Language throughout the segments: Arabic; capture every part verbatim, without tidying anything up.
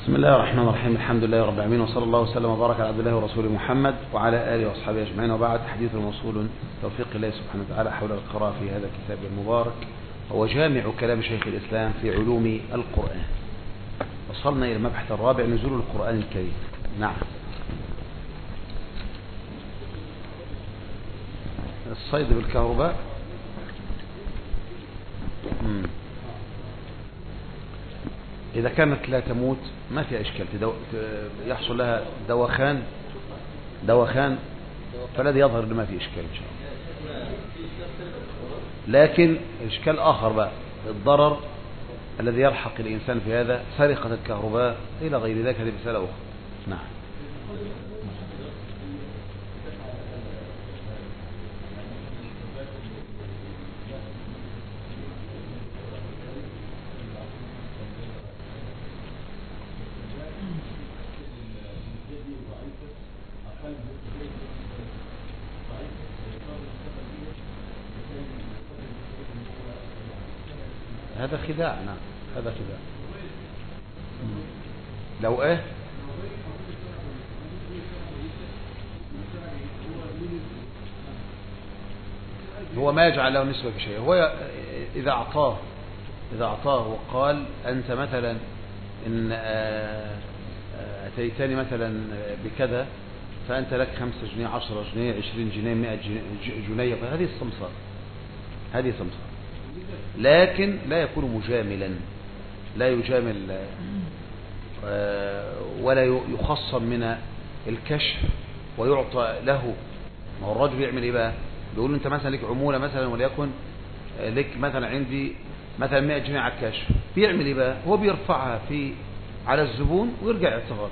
بسم الله الرحمن الرحيم. الحمد لله رب العالمين، وصلى الله وسلم وبارك على عبد الله ورسوله محمد وعلى آله وأصحابه أجمعين، وبعد. حديث موصول توفيق الله سبحانه وتعالى حول القراءة في هذا الكتاب المبارك، هو جامع كلام شيخ الإسلام في علوم القرآن. وصلنا إلى المبحث الرابع، نزول القرآن الكريم. نعم. الصيد بالكهرباء. مم. إذا كانت لا تموت ما في إشكال، يحصل لها دوخان دوخان فالذي يظهر ما في إشكال إن شاء الله. لكن إشكال آخر بقى، الضرر الذي يلحق الإنسان في هذا، سرقة الكهرباء إلى غير ذلك، هذه مسألة أخرى. نعم. هذا خداع. نعم هذا خداع. لو ايه هو ما يجعل له نسبة في شيء. هو إذا أعطاه إذا أعطاه وقال أنت مثلا إن أتيتني مثلا بكذا فأنت لك خمسة جنيه، عشرة جنيه، عشرين جنيه، مئة جنيه، فهذه السمسار هذه سمسار. لكن لا يكون مجاملا، لا يجامل ولا يخصم من الكشف ويعطى له. ما هو الرجل يعمل ايه بقى؟ بيقول له انت مثلا لك عمولة مثلا، وليكن لك مثلا عندي مثلا مئة جنيه على الكشف. بيعمل ايه بقى؟ هو بيرفعها في على الزبون ويرجع يعتبر.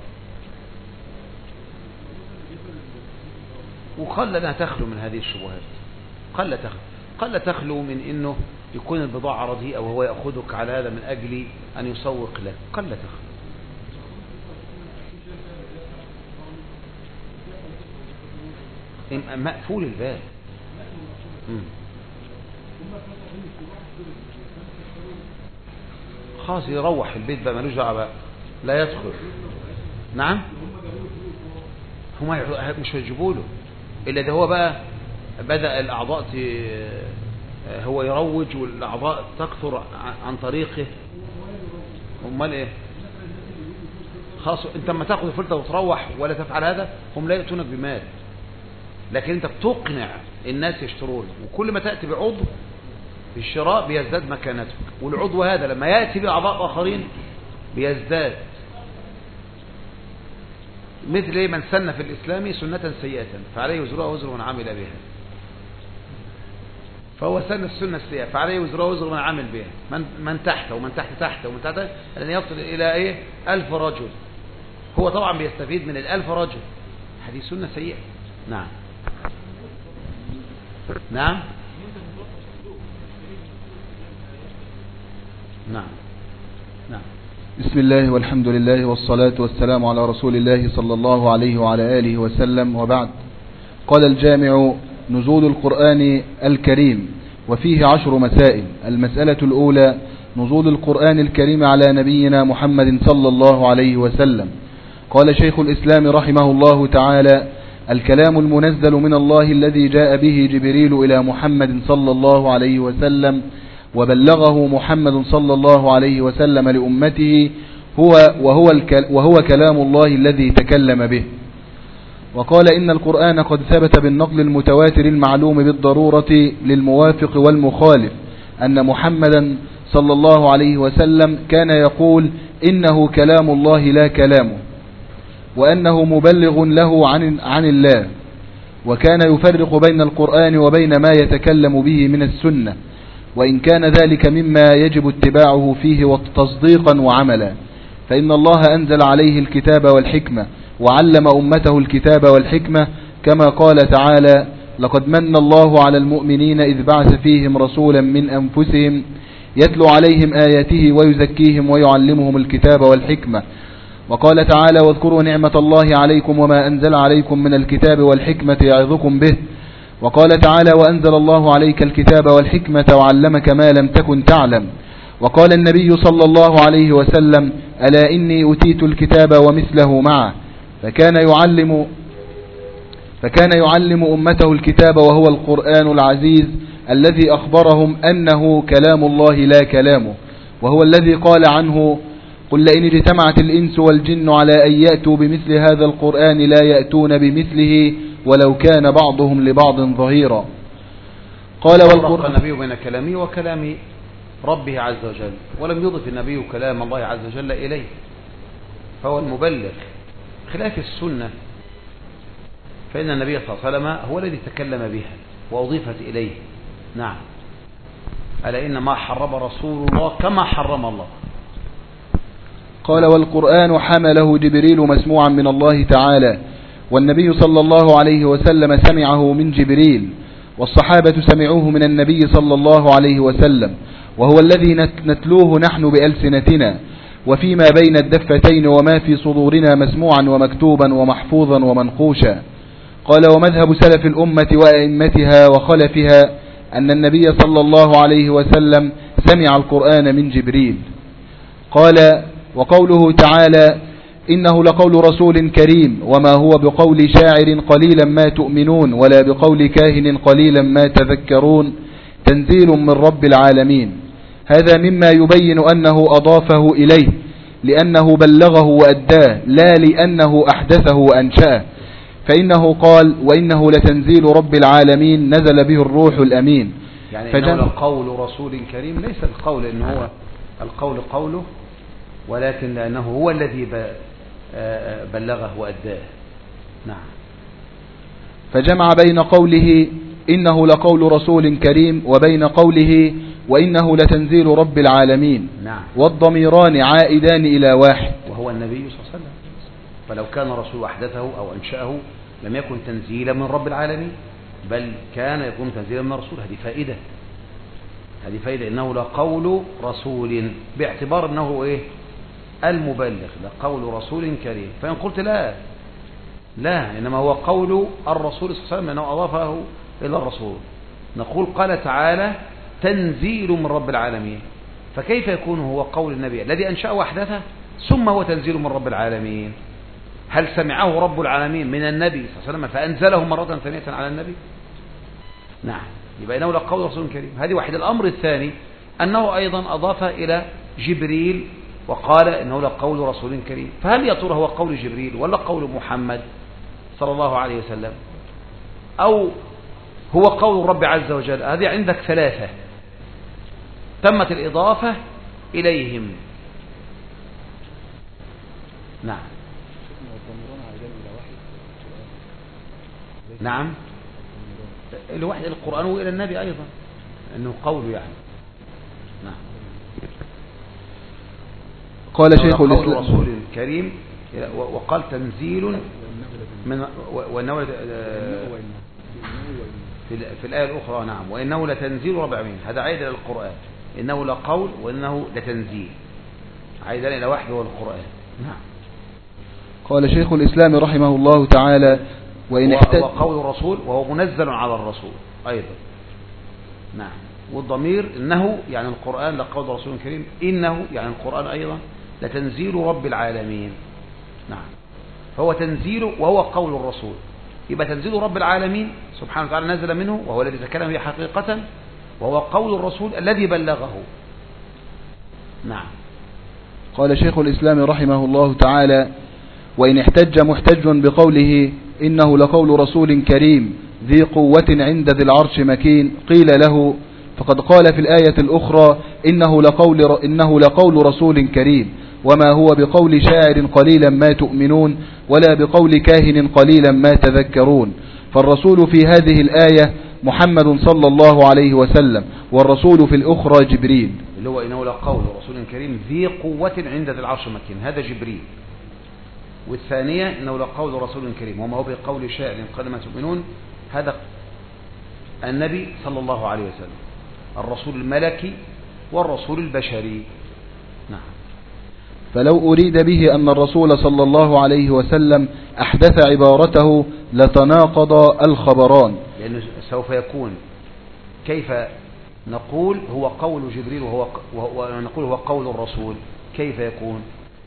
وقل لا تخلو من هذه الشبهات، قل تخلو قل تخلو من انه يكون البضاعة رديئة وهو يأخذك على هذا من أجل أن يسوق لك، قل تخلو. مقفول الباب. خلاص يروح البيت بقى، ملوش دعوة بقى، لا يدخل. نعم. هم مش هيجيبوا له إلا ده. هو بقى بدأ الأعضاء هو يروج والأعضاء تكثر عن طريقه. امال ايه؟ خلاص انت لما تاخذ الفلتة وتروح ولا تفعل هذا، هم لا يأتونك بمال، لكن انت بتقنع الناس يشترون. وكل ما تأتي بعضو في الشراء بيزداد مكانتك، والعضو هذا لما يأتي بأعضاء آخرين بيزداد. مثل من سن في الإسلام سنة سيئة فعليه وزرها وزر من عمل بها، فهو سن السنة السيئة فعليه وزرها وزر من عمل بها. من, من تحته ومن تحت تحته ومن تحته لن يصل إلى إيه؟ ألف رجل. هو طبعا بيستفيد من الألف رجل. هذه سنة سيئة. نعم نعم نعم نعم. بسم الله والحمد لله والصلاة والسلام على رسول الله صلى الله عليه وعلى آله وسلم، وبعد. قال الجامع: نزول القرآن الكريم، وفيه عشر مسائل. المسألة الأولى: نزول القرآن الكريم على نبينا محمد صلى الله عليه وسلم. قال شيخ الإسلام رحمه الله تعالى: الكلام المنزل من الله الذي جاء به جبريل إلى محمد صلى الله عليه وسلم وبلغه محمد صلى الله عليه وسلم لأمته هو وهو, وهو كلام الله الذي تكلم به. وقال: إن القرآن قد ثبت بالنقل المتواتر المعلوم بالضرورة للموافق والمخالف أن محمدا صلى الله عليه وسلم كان يقول إنه كلام الله لا كلامه، وأنه مبلغ له عن, عن الله، وكان يفرق بين القرآن وبين ما يتكلم به من السنة، وإن كان ذلك مما يجب اتباعه فيه تصديقا وعملا، فإن الله أنزل عليه الكتاب والحكمة وعلم أمته الكتاب والحكمة، كما قال تعالى: لقد من الله على المؤمنين إذ بعث فيهم رسولا من أنفسهم يتلو عليهم آياته ويزكيهم ويعلمهم الكتاب والحكمة. وقال تعالى: واذكروا نعمة الله عليكم وما أنزل عليكم من الكتاب والحكمة يعظكم به. وقال تعالى: وأنزل الله عليك الكتاب والحكمة وعلمك ما لم تكن تعلم. وقال النبي صلى الله عليه وسلم: ألا إني أتيت الكتاب ومثله معه فكان يعلم فكان يعلم أمته الكتاب وهو القرآن العزيز الذي أخبرهم أنه كلام الله لا كلامه، وهو الذي قال عنه قل لئن اجتمعت الإنس والجن على أن يأتوا بمثل هذا القرآن لا يأتون بمثله ولو كان بعضهم لبعض ظهيرا. قال والقرآن النبي بين كلامه وكلام ربه عز وجل، ولم يضف النبي كلام الله عز وجل إليه، فهو المبلغ خلاف السنة، فإن النبي صلى الله عليه وسلم هو الذي تكلم بها وأضيفت إليه. نعم. ألا إن ما حرم رسول الله كما حرم الله. قال والقرآن حمله جبريل مسموعا من الله تعالى، والنبي صلى الله عليه وسلم سمعه من جبريل، والصحابة سمعوه من النبي صلى الله عليه وسلم، وهو الذي نتلوه نحن بألسنتنا، وفيما بين الدفتين وما في صدورنا مسموعا ومكتوبا ومحفوظا ومنقوشا. قال ومذهب سلف الأمة وأئمتها وخلفها أن النبي صلى الله عليه وسلم سمع القرآن من جبريل. قال وقوله تعالى إنه لقول رسول كريم وما هو بقول شاعر قليلا ما تؤمنون ولا بقول كاهن قليلا ما تذكرون تنزيل من رب العالمين. هذا مما يبين أنه أضافه إليه لأنه بلغه وأداه لا لأنه أحدثه وأنشأه، فإنه قال وإنه لتنزيل رب العالمين نزل به الروح الأمين. يعني إنه لقول رسول كريم، ليس القول إنه هو القول قوله، ولكن لأنه هو الذي بلغه وأداه. نعم. فجمع بين قوله إنه لقول رسول كريم وبين قوله وإنه لتنزيل رب العالمين. نعم. والضميران عائدان إلى واحد وهو النبي صلى الله عليه وسلم، فلو كان رسول أحدثه أو أنشأه لم يكن تنزيلا من رب العالمين، بل كان يكون تنزيلا من رسول. هذه فائدة هذه فائدة إنه لقول رسول باعتبار أنه إيه المبلغ، لقول رسول كريم. فإن قلت لا لا إنما هو قول الرسول صلى الله عليه وسلم أنه أضافه إلى الرسول، نقول قال تعالى تنزيل من رب العالمين، فكيف يكون هو قول النبي الذي أنشأه وأحدثه ثم هو تنزيل من رب العالمين؟ هل سمعه رب العالمين من النبي صلى الله عليه وسلم فأنزله مرة ثانية على النبي؟ نعم. يبقى إنه لقول رسول كريم. هذه واحد. الأمر الثاني أنه أيضا أضاف إلى جبريل وقال إنه لقول رسول كريم، فهل يا ترى هو قول جبريل ولا قول محمد صلى الله عليه وسلم أو هو قول الرب عز وجل؟ هذه عندك ثلاثة تمت الإضافة إليهم. نعم. نعم. الواحد القرآن وإلى النبي أيضا أنه قول يعني. نعم. قال شيخ الإسلام رسول الكريم وقال تنزيل من وإنه في الآية الأخرى. نعم. وإنه لتنزيل رب العالمين، هذا عائد إلى القرآن. إنه لقول وإنه لتنزيل، عائد إلى واحد هو القرآن. نعم. قال شيخ الإسلام رحمه الله تعالى وإن احتج وقول الرسول وهو منزل على الرسول أيضا. نعم. والضمير إنه يعني القرآن لقول رسول كريم، إنه يعني القرآن أيضا لتنزيل رب العالمين. نعم. فهو تنزيل وهو قول الرسول، يبقى تنزيل رب العالمين سبحانه وتعالى نزل منه وهو الذي تكلم به حقيقة، وهو قول الرسول الذي بلغه. نعم. قال شيخ الإسلام رحمه الله تعالى وإن احتج محتج بقوله إنه لقول رسول كريم ذي قوة عند ذي العرش مكين قيل له فقد قال في الآية الأخرى إنه لقول, إنه لقول رسول كريم وما هو بقول شاعر قليلا ما تؤمنون ولا بقول كاهن قليلا ما تذكرون. فالرسول في هذه الآية محمد صلى الله عليه وسلم، والرسول في الأخرى جبريل. اللي هو إنه لقول رسول كريم ذي قوة عند ذي العرش مكين، هذا جبريل. والثانية إنه لقول رسول كريم وما هو بقول شاعر قليلا ما تؤمنون، هذا النبي صلى الله عليه وسلم، الرسول الملكي والرسول البشري. نعم. فلو أريد به أن الرسول صلى الله عليه وسلم أحدث عبارته لتناقض الخبران، لأنه سوف يكون كيف نقول هو قول جبريل وهو ونقول هو قول الرسول، كيف يكون؟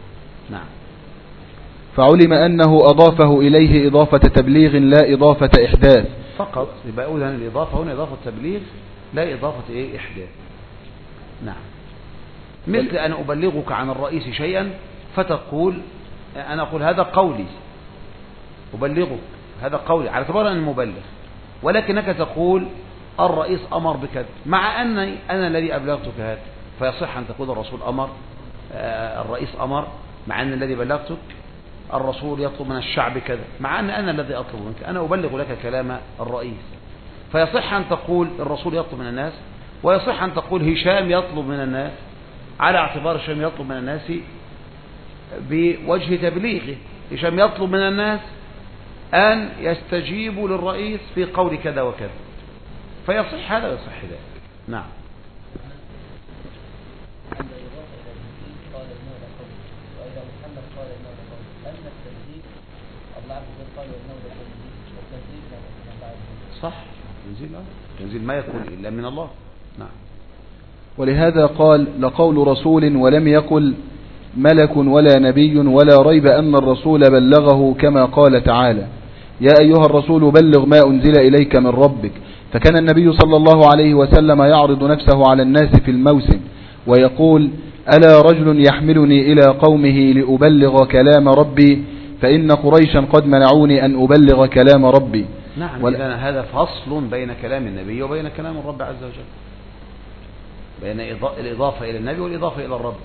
نعم. فعلم أنه أضافه إليه إضافة تبليغ لا إضافة إحداث فقط. يبقى أقول أن الإضافة هنا إضافة تبليغ لا إضافة إيه إحداث. نعم. مثل أن أبلغك عن الرئيس شيئا فتقول أنا أقول هذا قولي، أبلغك هذا قولي على اعتبار أن المبلغ، ولكنك تقول الرئيس أمر بكذا، مع أني أنا الذي أبلغتك هذا، فيصح أن تقول الرسول أمر، الرئيس أمر، مع أن الذي بلغتك الرسول يطلب من الشعب كذا، مع أن أنا الذي أطلب منك، أنا أبلغ لك كلام الرئيس. فيصح أن تقول الرسول يطلب من الناس، ويصح أن تقول هشام يطلب من الناس، على اعتبار هشام يطلب من الناس بوجه تبليغه. هشام يطلب من الناس أن يستجيبوا للرئيس في قول كذا وكذا، فيصح هذا ويصح ذلك. نعم. صح. تنزيل تنزيل ما يكون إلا من الله. نعم. ولهذا قال لقول رسول ولم يقل ملك ولا نبي، ولا ريب أن الرسول بلغه كما قال تعالى يا أيها الرسول بلغ ما أنزل إليك من ربك. فكان النبي صلى الله عليه وسلم يعرض نفسه على الناس في الموسم ويقول ألا رجل يحملني إلى قومه لأبلغ كلام ربي فإن قريشا قد منعوني أن أبلغ كلام ربي. نعم. وال... إذن هذا فصل بين كلام النبي وبين كلام الرب عز وجل، بين الإضافة إلى النبي والإضافة إلى الرب.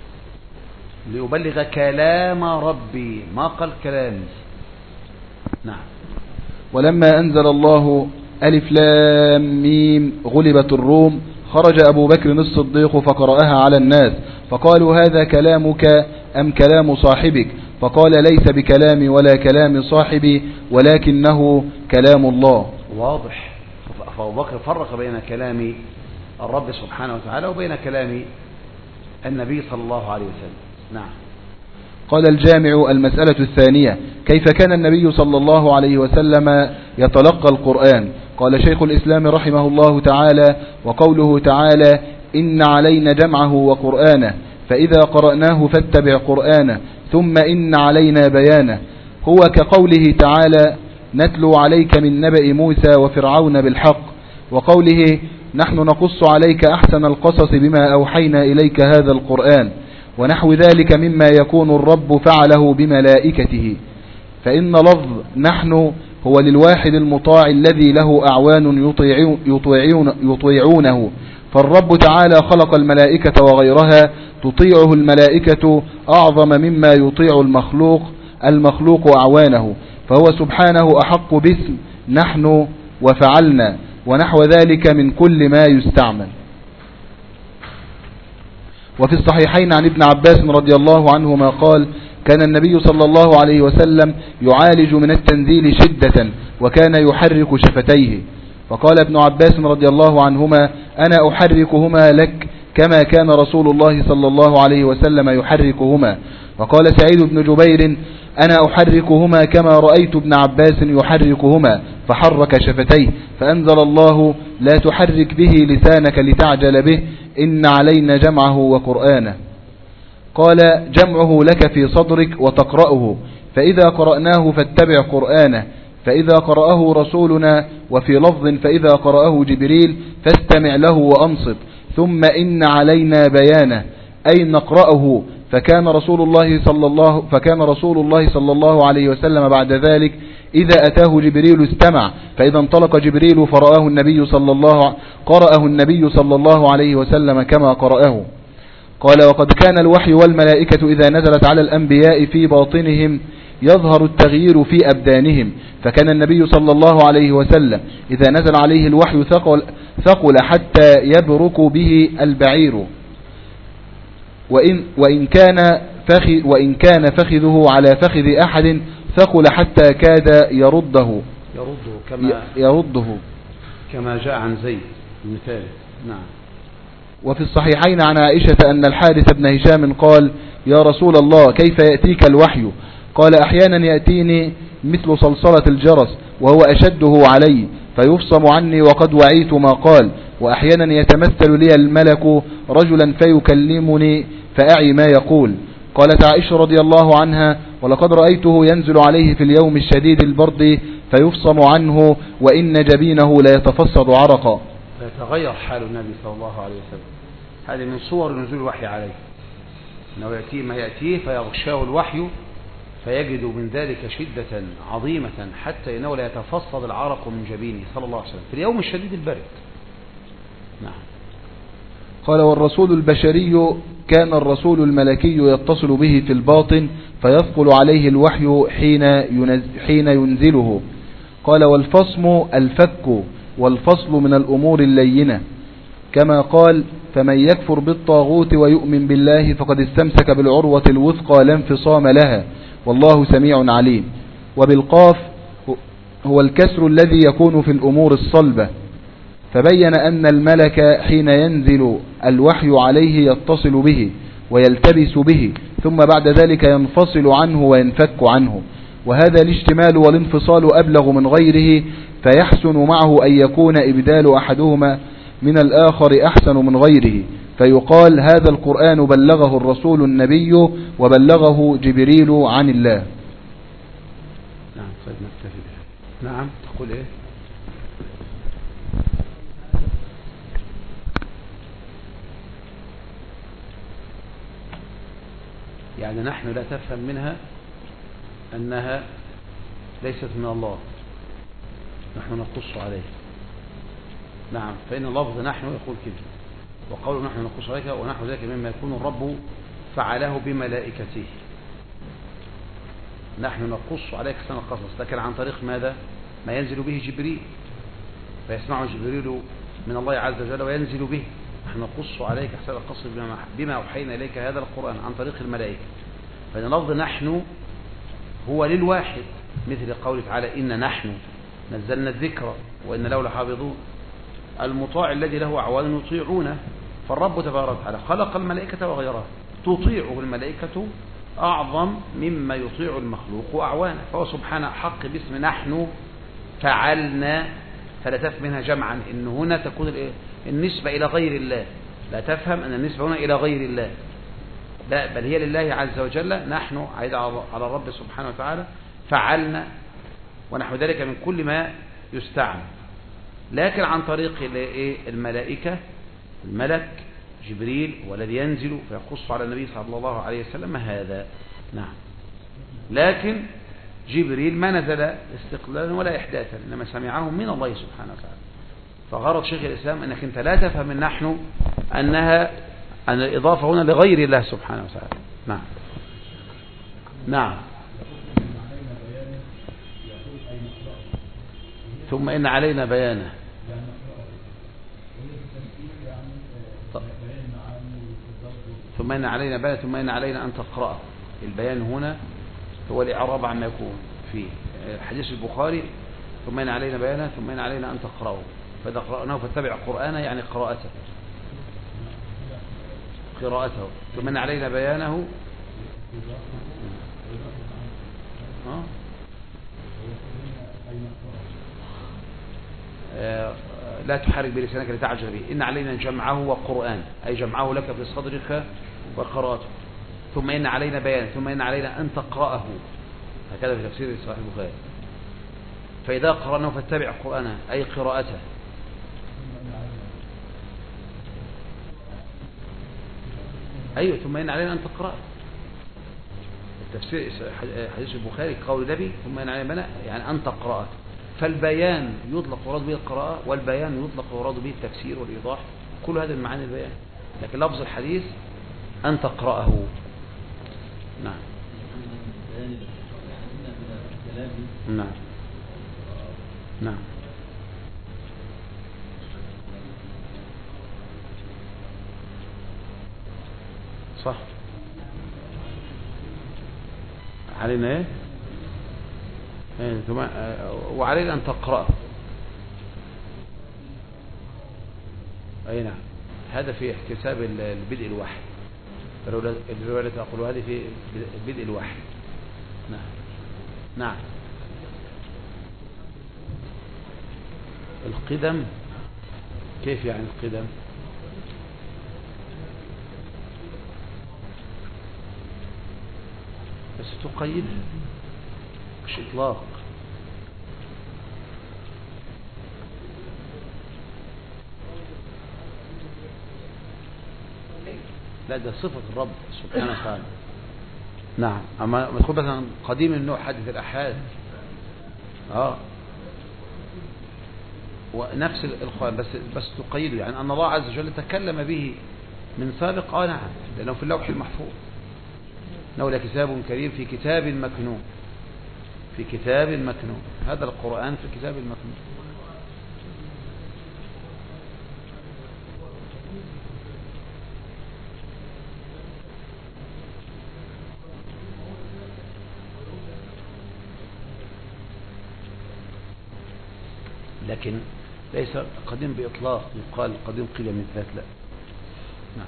ليبلغ كلام ربي، ما قال كلامي. نعم. ولما أنزل الله ألف لام ميم غلبت الروم خرج أبو بكر الصديق فقرأها على الناس فقالوا هذا كلامك أم كلام صاحبك؟ فقال ليس بكلامي ولا كلام صاحبي ولكنه كلام الله. واضح. فأبو بكر فرق بين كلام الرب سبحانه وتعالى وبين كلام النبي صلى الله عليه وسلم. نعم. قال الجامع المسألة الثانية كيف كان النبي صلى الله عليه وسلم يتلقى القرآن؟ قال شيخ الإسلام رحمه الله تعالى وقوله تعالى إن علينا جمعه وقرآنه فإذا قرأناه فاتبع قرآنه ثم إن علينا بيانه، هو كقوله تعالى نتلو عليك من نبأ موسى وفرعون بالحق، وقوله نحن نقص عليك أحسن القصص بما أوحينا إليك هذا القرآن، ونحو ذلك مما يكون الرب فعله بملائكته. فإن لفظ نحن هو للواحد المطاع الذي له أعوان يطيعون يطيعون يطيعونه، فالرب تعالى خلق الملائكة وغيرها تطيعه الملائكة أعظم مما يطيع المخلوق المخلوق أعوانه، فهو سبحانه أحق باسم نحن وفعلنا ونحو ذلك من كل ما يستعمل. وفي الصحيحين عن ابن عباس رضي الله عنهما قال كان النبي صلى الله عليه وسلم يعالج من التنزيل شدة وكان يحرك شفتيه، فقال ابن عباس رضي الله عنهما أنا أحركهما لك كما كان رسول الله صلى الله عليه وسلم يحركهما. وقال سعيد بن جبير أنا أحركهما كما رأيت ابن عباس يحركهما فحرك شفتيه، فأنزل الله لا تحرك به لسانك لتعجل به إن علينا جمعه وقرآنه. قال جمعه لك في صدرك وتقرأه، فإذا قرأناه فاتبع قرآنه، فإذا قرأه رسولنا، وفي لفظ فإذا قرأه جبريل فاستمع له وأنصت، ثم إن علينا بيانه أي نقرأه. فكان رسول الله صلى الله فكان رسول الله صلى الله عليه وسلم بعد ذلك إذا أتاه جبريل استمع، فإذا انطلق جبريل فرآه النبي صلى الله قرأه النبي صلى الله عليه وسلم كما قرأه. قال وقد كان الوحي والملائكة إذا نزلت على الأنبياء في باطنهم يظهر التغيير في أبدانهم، فكان النبي صلى الله عليه وسلم إذا نزل عليه الوحي ثقل, ثقل حتى يبرك به البعير، وإن, وإن, كان فخذ وإن كان فخذه على فخذ أحد ثقل حتى كاد يرده يرده كما, يرده كما جاء عن زيد مثال. نعم. وفي الصحيحين عن عائشة أن الحارث بن هشام قال يا رسول الله كيف يأتيك الوحي؟ قال أحيانا يأتيني مثل صلصلة الجرس وهو أشده علي فيفصم عني وقد وعيت ما قال، وأحيانا يتمثل لي الملك رجلا فيكلمني فأعي ما يقول. قالت عائشة رضي الله عنها: ولقد رأيته ينزل عليه في اليوم الشديد البرد فيفصم عنه وإن جبينه لا يتفسد عرقا. يتغير حال النبي صلى الله عليه وسلم. هذه من صور نزول الوحي عليه، أنه يأتيه ما يأتيه فيغشاه الوحي فيجد من ذلك شدة عظيمة حتى إنه لا يتفصد العرق من جبينه صلى الله عليه وسلم في اليوم الشديد البرد. نعم. قال: والرسول البشري كان الرسول الملكي يتصل به في الباطن فيثقل عليه الوحي حين حين ينزله. قال: والفصم الفك والفصل من الأمور اللينة، كما قال: فمن يكفر بالطاغوت ويؤمن بالله فقد استمسك بالعروة الوثقى لا انفصام لها والله سميع عليم. وبالقاف هو الكسر الذي يكون في الأمور الصلبة، فبين أن الملك حين ينزل الوحي عليه يتصل به ويلتبس به ثم بعد ذلك ينفصل عنه وينفك عنه، وهذا الاشتمال والانفصال أبلغ من غيره، فيحسن معه أن يكون إبدال أحدهما من الآخر أحسن من غيره، فيقال: هذا القرآن بلغه الرسول النبي وبلغه جبريل عن الله. نعم. طيب نكتفي بها. نعم. تقول إيه؟ يعني نحن لا تفهم منها أنها ليست من الله، نحن نقص عليه. نعم. فإن اللفظ نحن يقول كده، وقوله نحن نقص عليك ونحو ذلك مما يكون الرب فعله بملائكته. نحن نقص عليك سنة القصص، لكن عن طريق ماذا؟ ما ينزل به جبريل، فيسمع جبريل من الله عز وجل وينزل به. نحن نقص عليك أحسن القصص بما أوحينا إليك هذا القرآن عن طريق الملائكة. فإن لفظ نحن هو للواحد، مثل قوله تعالى: إن نحن نزلنا الذكر وإن له لحافظون. المطاع الذي له أعوان يطيعونه، فالرب تبارك وتعالى خلق الملائكة وغيرها، تطيعه الملائكة أعظم مما يطيع المخلوق أعوانه، فهو سبحانه حق باسم نحن فعلنا، فلا تفهم منها جمعا إن هنا تكون النسبة إلى غير الله، لا تفهم أن النسبة هنا إلى غير الله، لا، بل هي لله عز وجل. نحن عيد على الرب سبحانه وتعالى، فعلنا ونحو ذلك من كل ما يستعمل، لكن عن طريق الملائكة، الملك جبريل والذي ينزل فيقص على النبي صلى الله عليه وسلم هذا. نعم. لكن جبريل ما نزل استقلالا ولا إحداثا، إنما سمعه من الله سبحانه وتعالى. فغرض شيخ الإسلام أنك أنت لا تفهم من نحن أنها أن الإضافة هنا لغير الله سبحانه وتعالى. نعم. نعم. ثم إن علينا بيانه. ثم إن علينا بيانه ثم إن علينا أن تقرأه. البيان هنا هو الإعراب عما يكون في حديث البخاري: ثم إن علينا بيانه ثم إن علينا أن تقرأه، فإذا قرأناه فاتبع قرآنه يعني قراءته قراءته ثم إن علينا بيانه. ها؟ لا تحرك بلسانك لتعجل به، إن علينا جمعه وقرآن، أي جمعه لك في صدرك وقراءته. ثم إن علينا بيان ثم إن علينا أن تقرأه، هكذا في تفسير صحيح البخاري. فإذا قرأناه فاتبع قرآنه أي قراءته. أيوة. ثم إن علينا أن تقرأه. التفسير حديث البخاري قول النبي ثم إن علينا يعني أن تقرأه. فالبيان يطلق وراد به القراءة، والبيان يطلق وراد به التفسير والإيضاح، كل هذا المعاني البيان، لكن لفظ الحديث أن تقرأه. نعم. نعم. نعم. صح. علينا ايه؟ ثم وعلينا أن تقرأ. أي نعم. هذا في احتساب البدء الوحي، الرواية التي أقول هذه في بدء الوحي. نعم. نعم. القدم كيف يعني القدم؟ تقيدها، مش إطلاق. لا ده صفة الرب سبحانه وتعالى. نعم. أما تقول مثلا قديم النوع حدث الأحاد، اه ونفس القرآن بس بس تقيده، يعني أن الله عز وجل تكلم به من سابق. اه نعم، لأنه في اللوح المحفوظ، إنه لكتاب كريم في كتاب مكنون، في كتاب مكنون. هذا القرآن في كتاب مكنون. لكن ليس قديم بإطلاق يقال قديم قيل من ذات، لا. نعم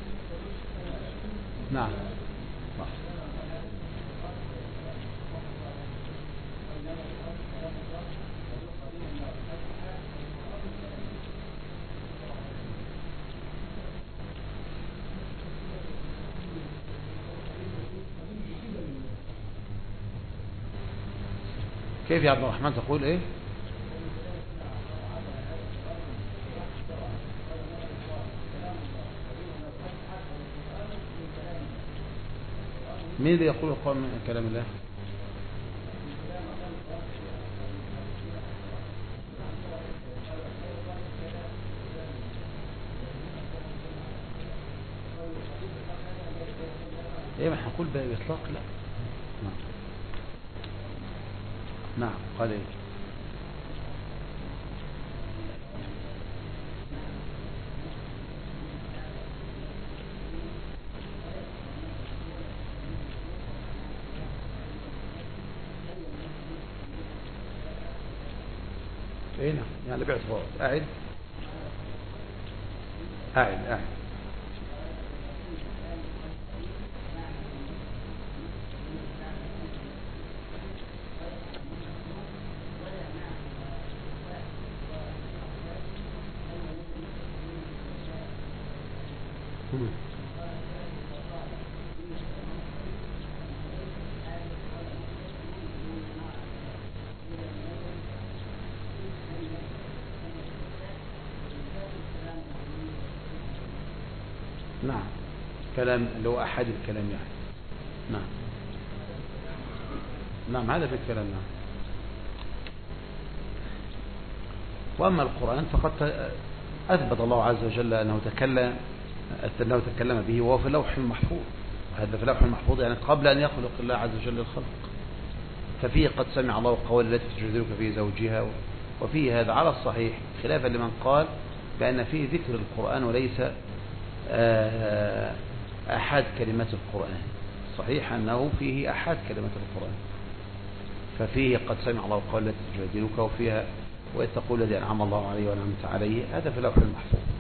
نعم. كيف يا عبد الرحمن تقول ايه؟ مين اللي يقول القرآن من كلام الله؟ ايه ما هنقول بإطلاق؟ لا. نعم نعم. قال ايه؟ ايه نعم، يعني باعتبار قاعد قاعد قاعد. نعم، كلام اللي هو أحد الكلام يعني. نعم نعم، هذا في الكلام. نعم. وأما القرآن فقد أثبت الله عز وجل أنه تكلم أنه تكلم به وهو في اللوح المحفوظ. هذا في اللوح المحفوظ يعني قبل أن يخلق الله عز وجل الخلق. ففيه قد سمع الله قول التي تجادلك في زوجها، وفيه هذا على الصحيح، خلافا لمن قال بأن فيه ذكر القرآن وليس أحد كلمات القرآن. صحيح أنه فيه أحد كلمات القرآن، ففيه قد سمع الله قول التي تجادلك، وفيها وإذ تقول الذي أنعم الله عليه وأنعمت عليه، هذا في اللوح المحفوظ.